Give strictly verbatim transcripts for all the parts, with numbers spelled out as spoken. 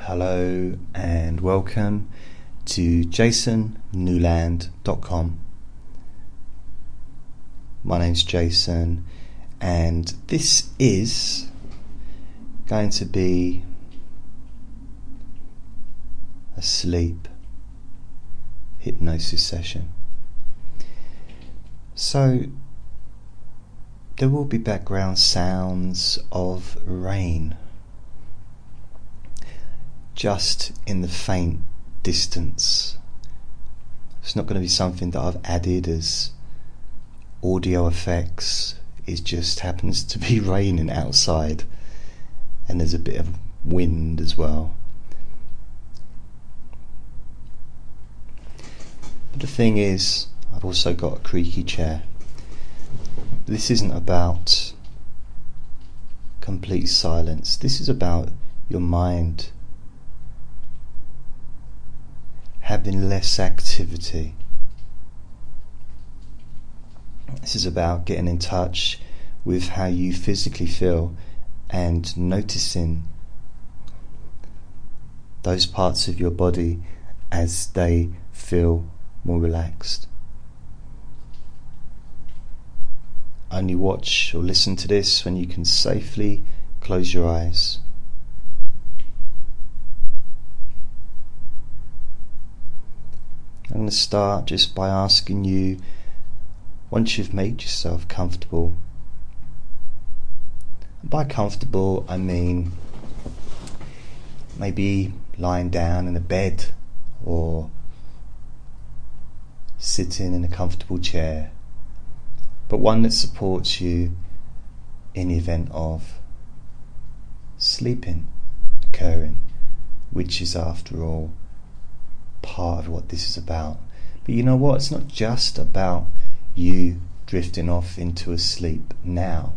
Hello and welcome to jason newland dot com. My name's Jason and this is going to be a sleep hypnosis session. So there will be background sounds of rain just in the faint distance. It's not going to be something that I've added as audio effects. It just happens to be raining outside and there's a bit of wind as well. But the thing is, I've also got a creaky chair. This isn't about complete silence. This is about your mind having less activity. This is about getting in touch with how you physically feel and noticing those parts of your body as they feel more relaxed. Only watch or listen to this when you can safely close your eyes. I'm going to start just by asking you, once you've made yourself comfortable, and by comfortable I mean maybe lying down in a bed or sitting in a comfortable chair, but one that supports you in the event of sleeping occurring, which is after all part of what this is about. But you know what? It's not just about you drifting off into a sleep now.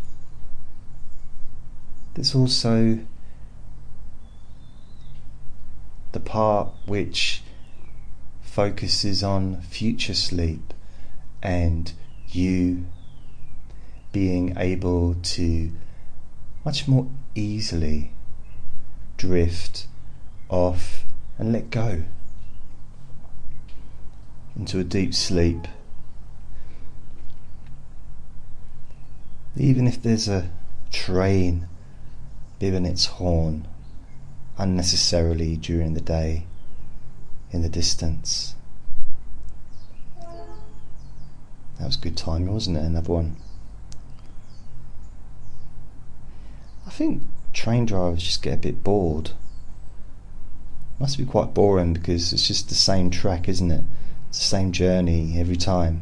There's also the part which focuses on future sleep and you being able to much more easily drift off and let go into a deep sleep. Even if there's a train blowing its horn unnecessarily during the day in the distance. That was good timing, wasn't it? Another one. I think train drivers just get a bit bored. Must be quite boring because it's just the same track, isn't it? It's the same journey every time.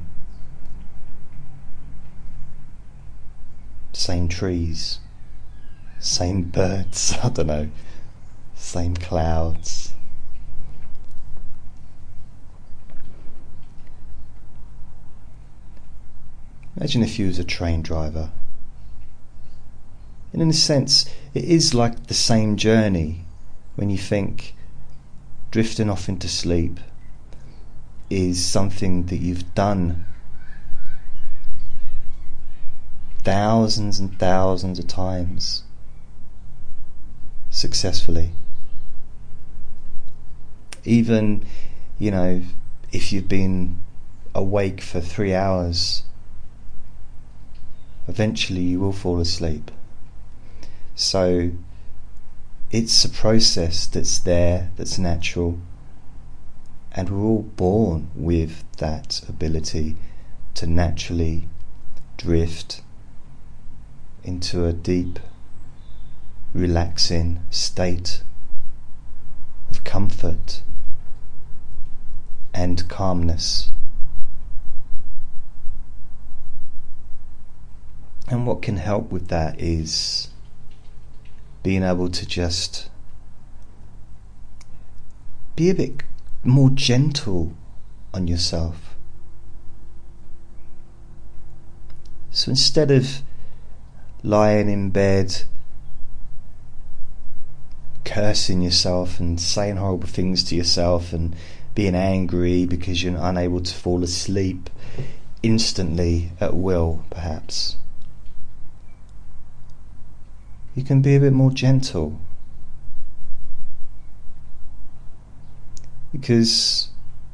Same trees, same birds, I don't know, same clouds. Imagine if you was a train driver. And in a sense, it is like the same journey when you think drifting off into sleep is something that you've done thousands and thousands of times successfully. Even, you know, if you've been awake for three hours, eventually you will fall asleep. So it's a process that's there, that's natural, and we're all born with that ability to naturally drift into a deep, relaxing state of comfort and calmness. And what can help with that is being able to just be a bit more gentle on yourself. So instead of lying in bed cursing yourself and saying horrible things to yourself and being angry because you're unable to fall asleep instantly at will, perhaps, you can be a bit more gentle Because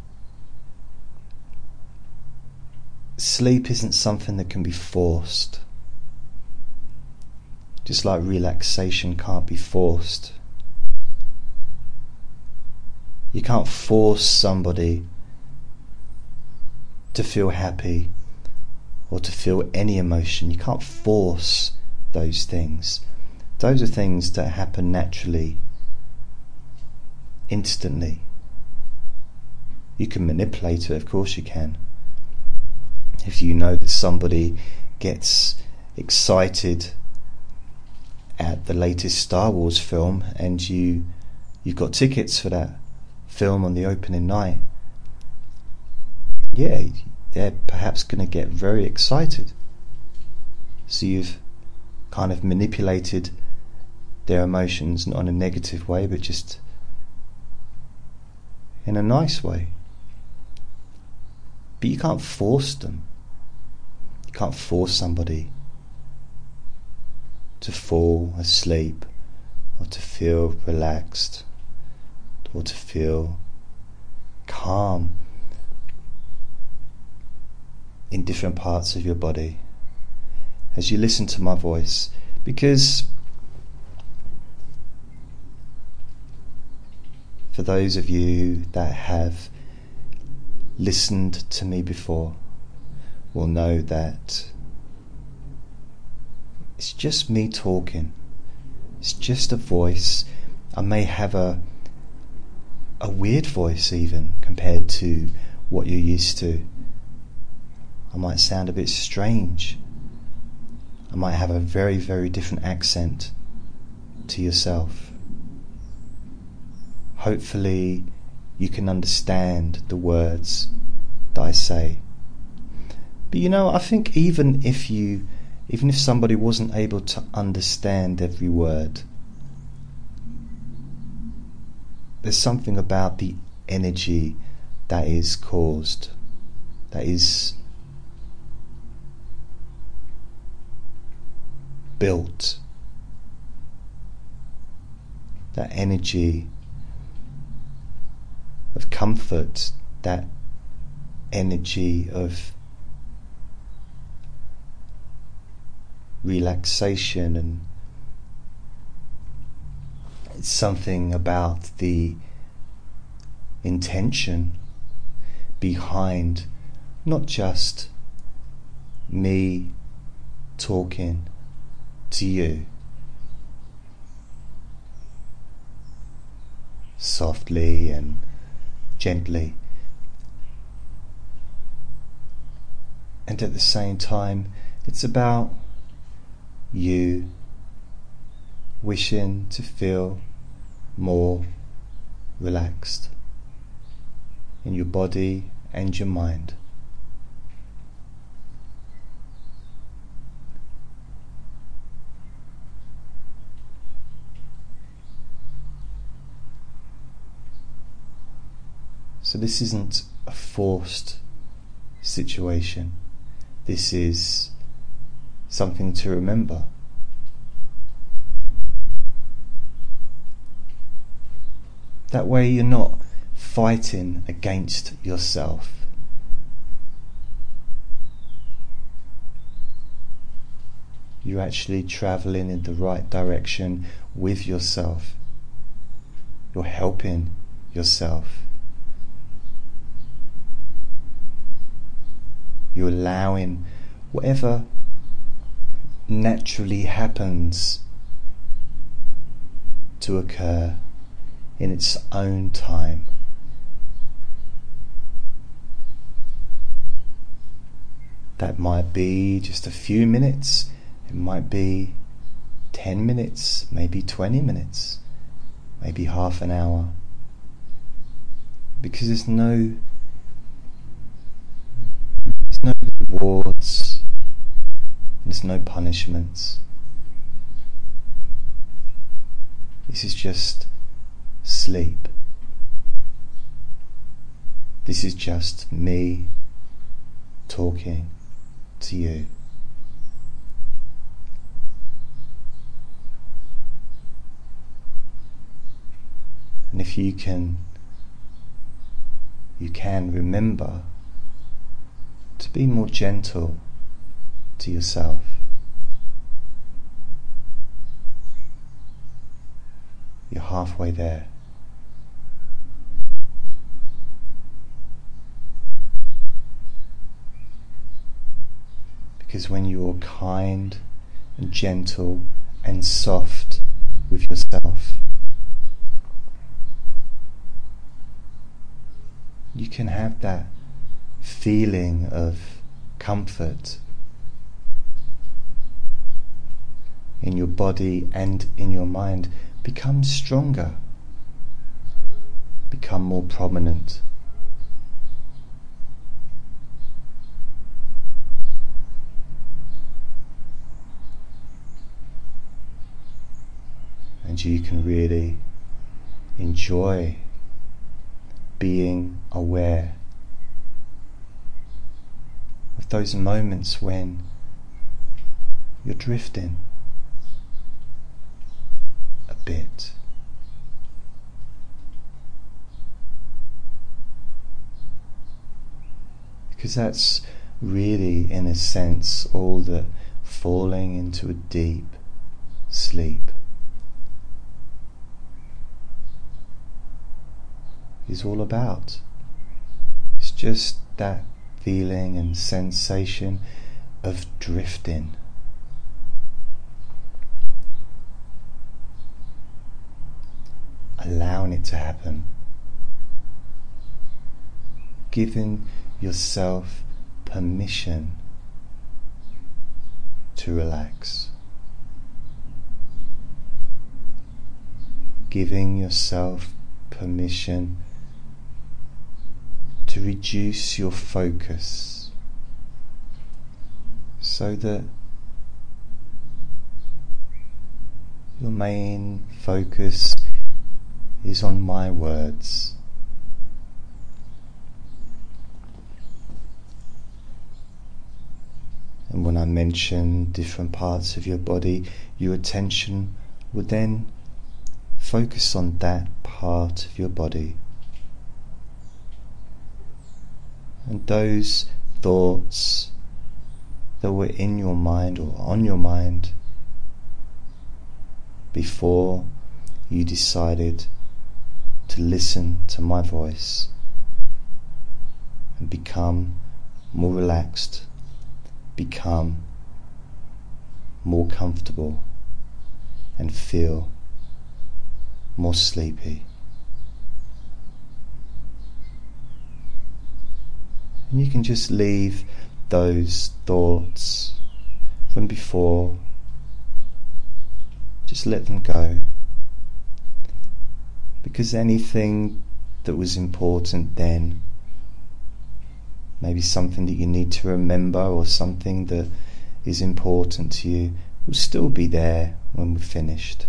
sleep isn't something that can be forced. Just like relaxation can't be forced. You can't force somebody to feel happy or to feel any emotion. You can't force those things. Those are things that happen naturally, instantly. You can manipulate it, of course you can. If you know that somebody gets excited at the latest Star Wars film and you you've got tickets for that film on the opening night, yeah, they're perhaps going to get very excited. So you've kind of manipulated their emotions, not in a negative way, but just in a nice way. But you can't force them. You can't force somebody to fall asleep or to feel relaxed or to feel calm in different parts of your body as you listen to my voice. Because for those of you that have listened to me before will know that it's just me talking. It's just a voice. I may have a a weird voice even compared to what you're used to. I might sound a bit strange. I might have a very, very different accent to yourself. Hopefully you can understand the words that I say. But you know, I think even if you even if somebody wasn't able to understand every word, there's something about the energy that is caused, that is built, that energy of comfort, that energy of relaxation, and it's something about the intention behind not just me talking to you softly and gently, and at the same time it's about you wishing to feel more relaxed in your body and your mind. So this isn't a forced situation. This is something to remember. That way you're not fighting against yourself. You're actually traveling in the right direction with yourself. You're helping yourself. You're allowing whatever naturally happens to occur in its own time. That might be just a few minutes, it might be ten minutes, maybe twenty minutes, maybe half an hour, because there's no there's no rewards, there's no punishments. This is just sleep. This is just me talking to you. And if you can you can remember to be more gentle to yourself. You're halfway there. Because when you're kind and gentle and soft with yourself, you can have that feeling of comfort in your body and in your mind become stronger, become more prominent. And you can really enjoy being aware of those moments when you're drifting a bit. Because that's really, in a sense, all that falling into a deep sleep is all about. It's just that feeling and sensation of drifting. Allowing it to happen. Giving yourself permission to relax. Giving yourself permission to reduce your focus so that your main focus is on my words. And when I mention different parts of your body, your attention would then focus on that part of your body. And those thoughts that were in your mind or on your mind before you decided to listen to my voice and become more relaxed, become more comfortable and feel more sleepy. And you can just leave those thoughts from before, just let them go. Because anything that was important then, maybe something that you need to remember or something that is important to you, will still be there when we're finished.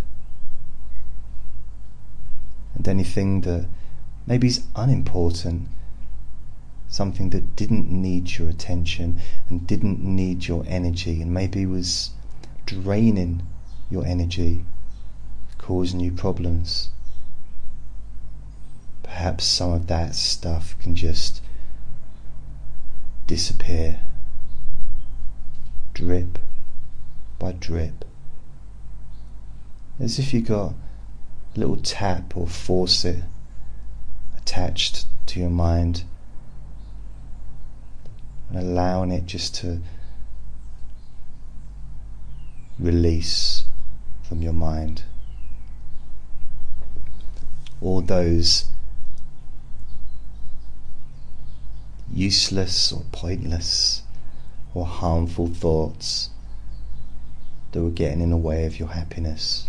And anything that maybe is unimportant, something that didn't need your attention and didn't need your energy and maybe was draining your energy, causing you problems, perhaps some of that stuff can just disappear, drip by drip, as if you got a little tap or faucet attached to your mind, and allowing it just to release from your mind all those useless or pointless or harmful thoughts that were getting in the way of your happiness.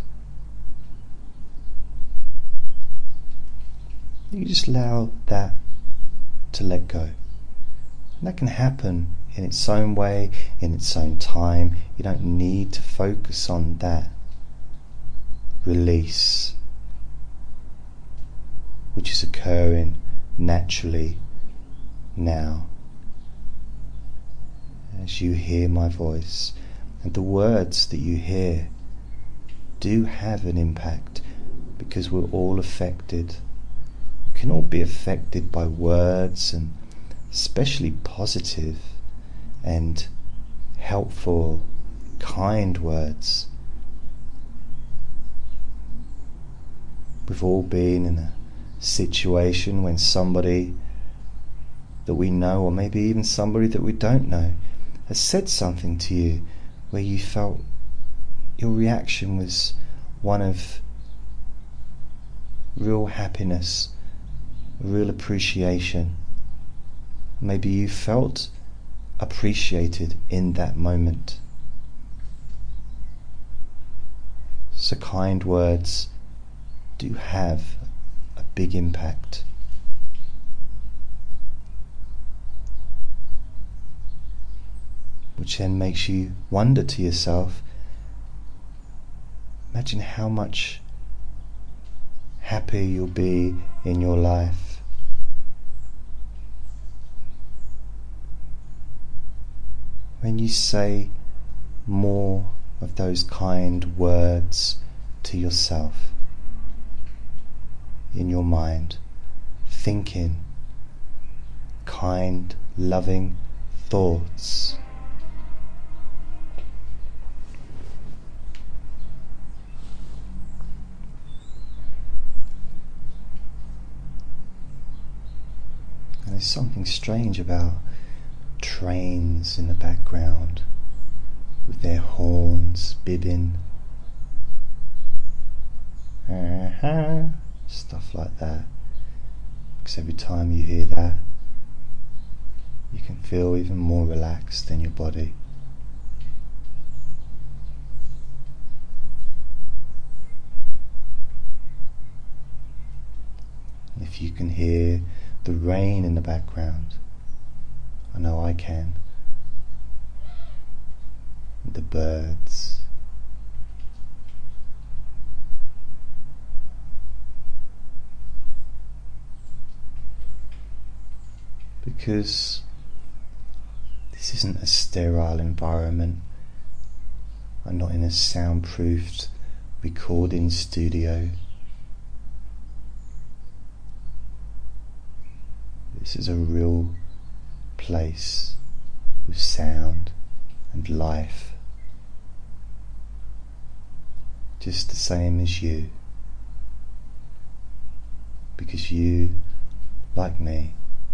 You just allow that to let go. And that can happen in its own way, in its own time. You don't need to focus on that release which is occurring naturally now as you hear my voice. And the words that you hear do have an impact, because we're all affected can all be affected by words, and especially positive and helpful, kind words. We've all been in a situation when somebody that we know, or maybe even somebody that we don't know, has said something to you where you felt your reaction was one of real happiness, real appreciation. Maybe you felt appreciated in that moment. So kind words do have a big impact. Which then makes you wonder to yourself, imagine how much happier you'll be in your life when you say more of those kind words to yourself in your mind, thinking kind, loving thoughts. And there's something strange about trains in the background with their horns bibbing, uh-huh, stuff like that. Because every time you hear that, you can feel even more relaxed in your body. And if you can hear the rain in the background, I know I can, and the birds, because this isn't a sterile environment. I'm not in a soundproofed recording studio. This is a real place with sound and life, just the same as you, because you, like me,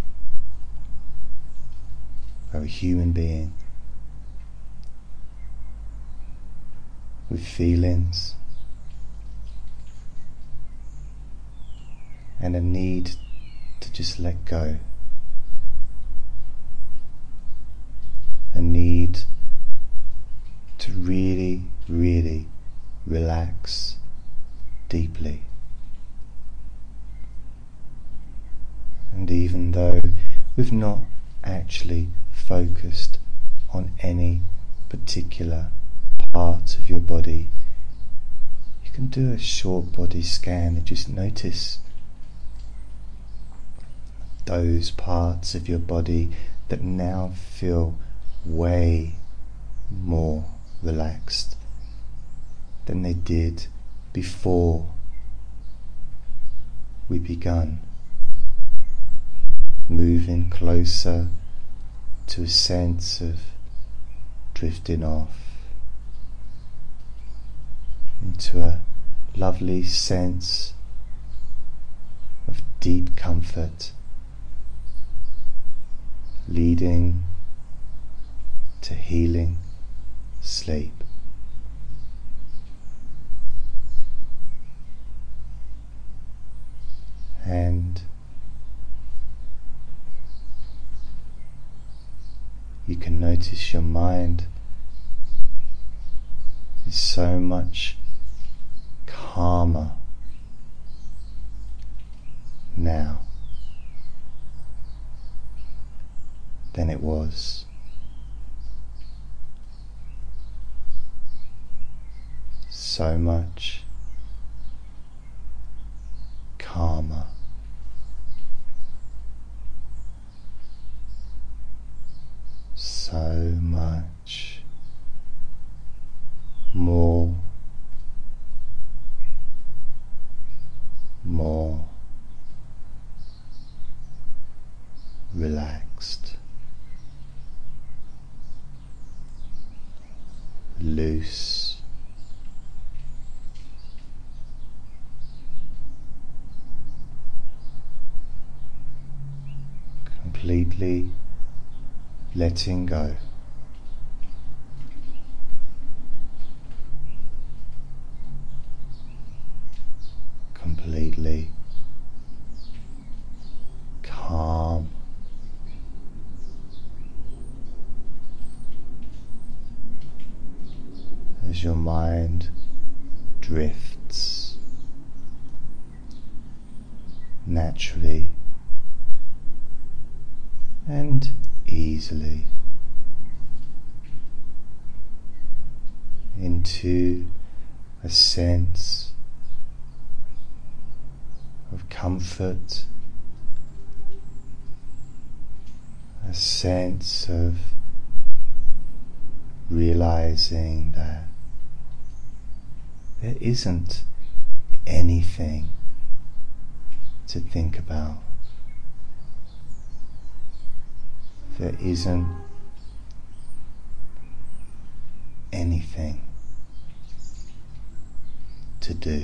are a human being with feelings and a need to just let go, a need to really, really relax deeply. And even though we've not actually focused on any particular part of your body, you can do a short body scan and just notice those parts of your body that now feel way more relaxed than they did before we begun moving closer to a sense of drifting off into a lovely sense of deep comfort, leading to healing sleep. And you can notice your mind is so much calmer now than it was. So much calmer. So much more, more loose, completely letting go. Completely calm. As your mind drifts naturally and easily into a sense of comfort, a sense of realizing that there isn't anything to think about. There isn't anything to do.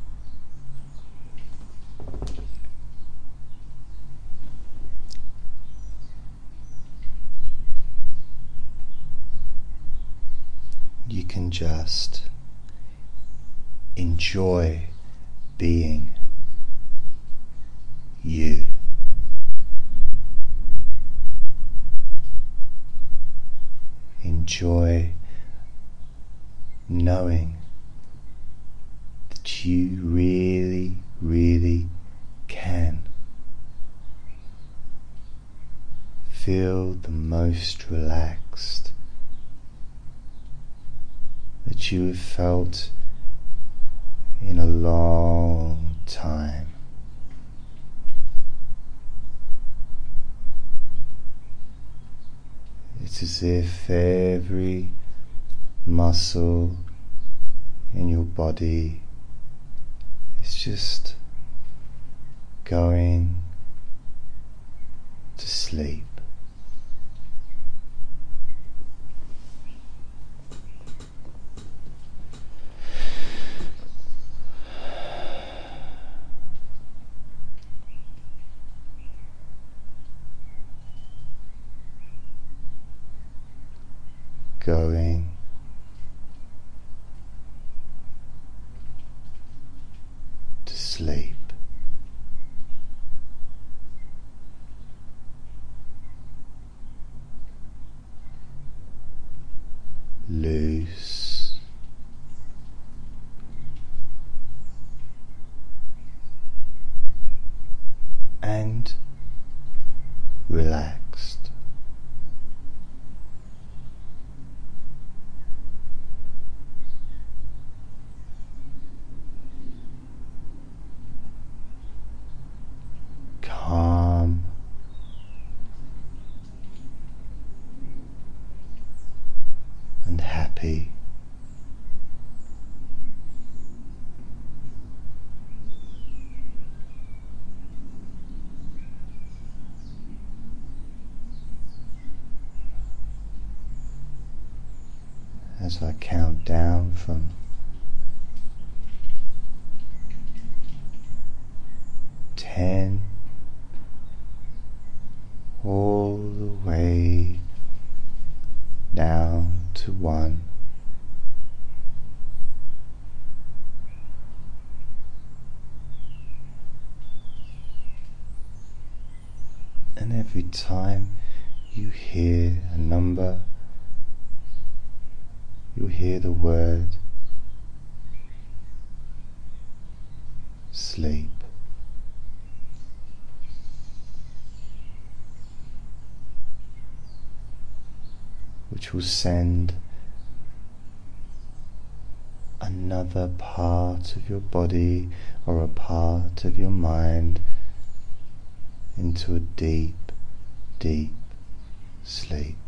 You can just enjoy being you. Enjoy knowing that you really, really can feel the most relaxed that you have felt in a long time. It's as if every muscle in your body is just going to sleep. Going to sleep. Loose and relaxed. Calm and happy. As I count down from ten all the way down to one. And every time you hear a number, you hear the word sleep. Which will send another part of your body or a part of your mind into a deep, deep sleep.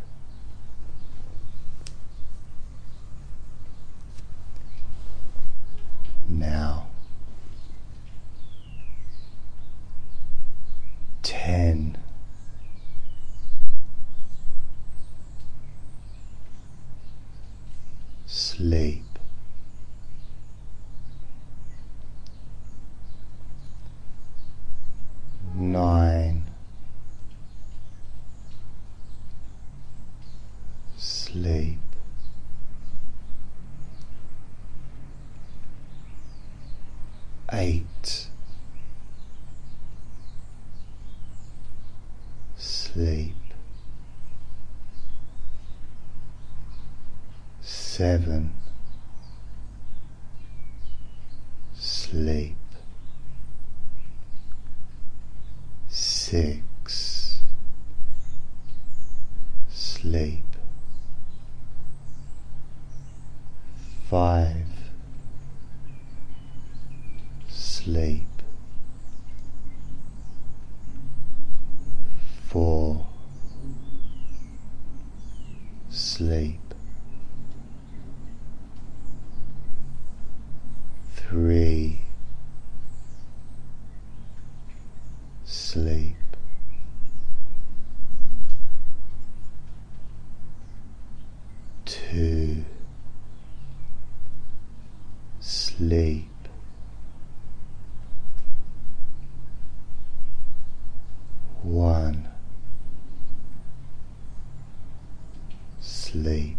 Now, ten. Sleep. sleep. Seven, sleep. Six, sleep. Five, sleep. Four, sleep. Three, sleep. Two, sleep. One, sleep.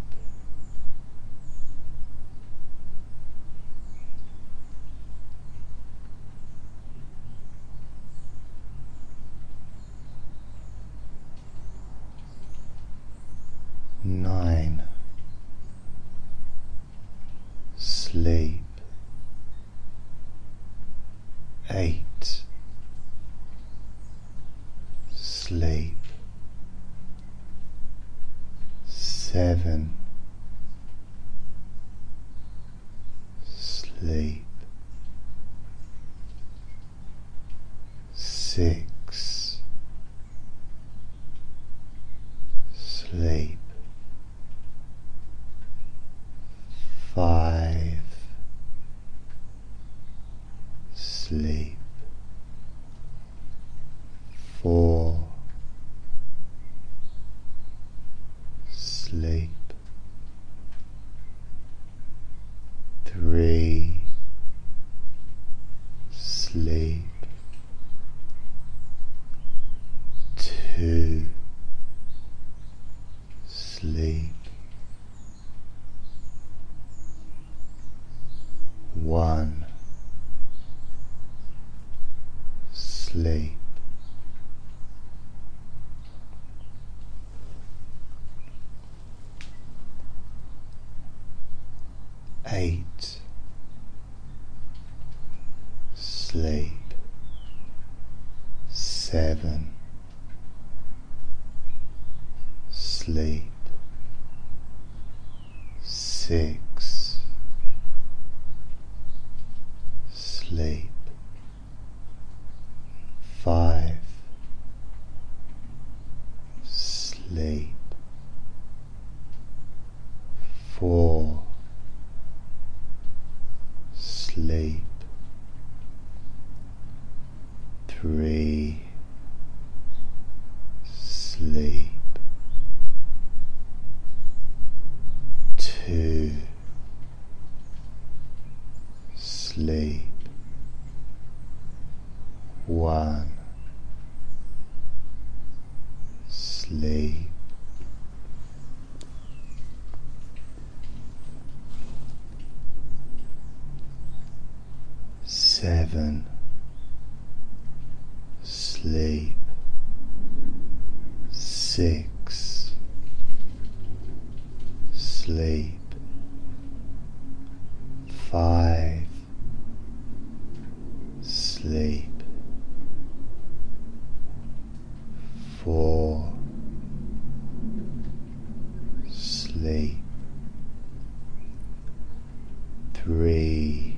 Nine, sleep. Eight, sleep. Seven, sleep. Six, sleep. Five, sleep. Four, sleep. Three, sleep. Two, sleep. One, sleep. Eight, sleep. Seven, sleep. Six, sleep. Five, sleep. Four, sleep. Three, sleep. Two, sleep. One, sleep. Seven, sleep. Six, sleep. Five, sleep. Four, sleep. Three,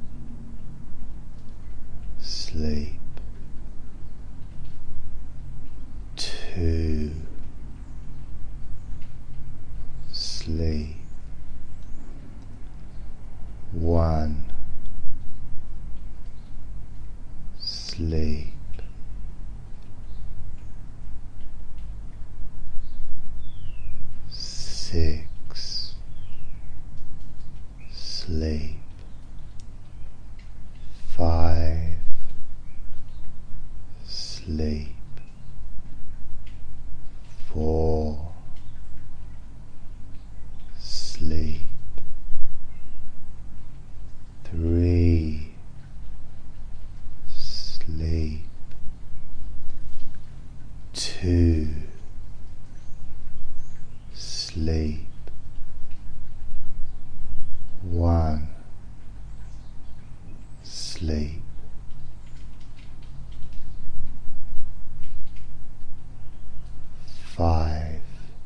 sleep. Two, sleep. One, sleep. Six, sleep. Five, sleep. Four, sleep. Three, sleep. Two, sleep. One, sleep. Five,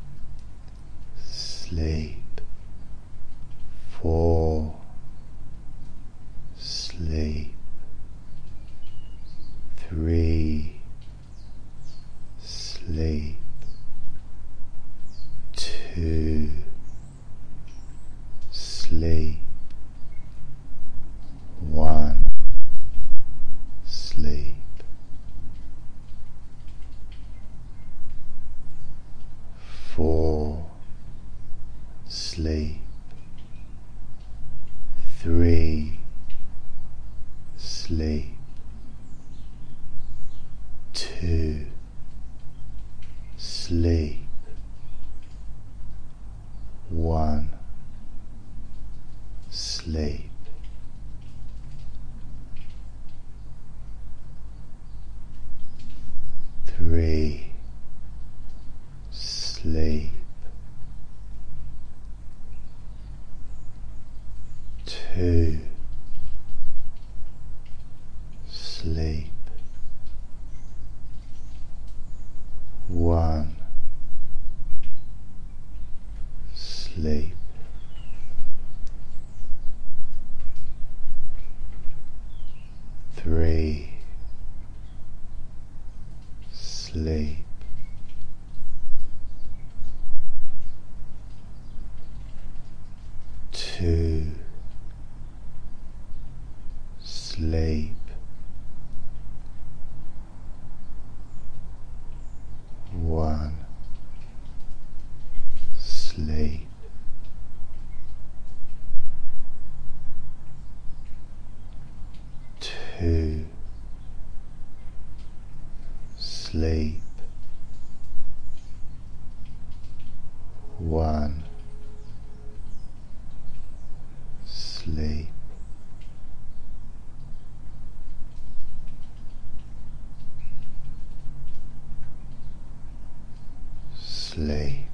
sleep. Four, sleep. Three, sleep. Two, sleep. One, sleep. Four, sleep. Three, sleep. Two, sleep. One, sleep. Three, sleep. Two, sleep. One, sleep. Three, sleep. Two, sleep. One, sleep. Two, sleep. One, sleep. Sleep.